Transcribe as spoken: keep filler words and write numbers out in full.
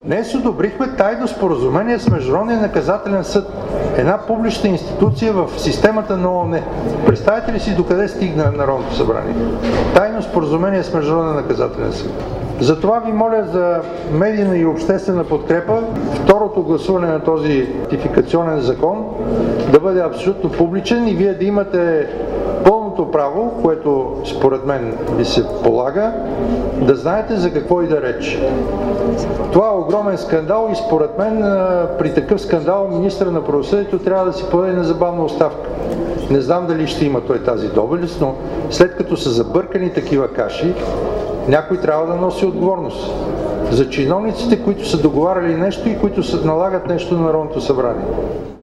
Днес одобрихме тайно споразумение с Международния наказателен съд. Една публична институция в системата на ООН. Представете ли си докъде стигна Народното събрание? Тайно споразумение с Международния наказателен съд. Затова ви моля за медийна и обществена подкрепа второто гласуване на този ратификационен закон да бъде абсолютно публичен и вие да имате пълното право, което според мен ви се полага, да знаете за какво и да реч. Това е огромен скандал и според мен при такъв скандал министърът на правосъдието трябва да си подаде незабавна оставка. Не знам дали ще има той тази доблест, но след като са забъркани такива каши, някой трябва да носи отговорност за чиновниците, които са договаряли нещо и които налагат нещо на Народното събрание.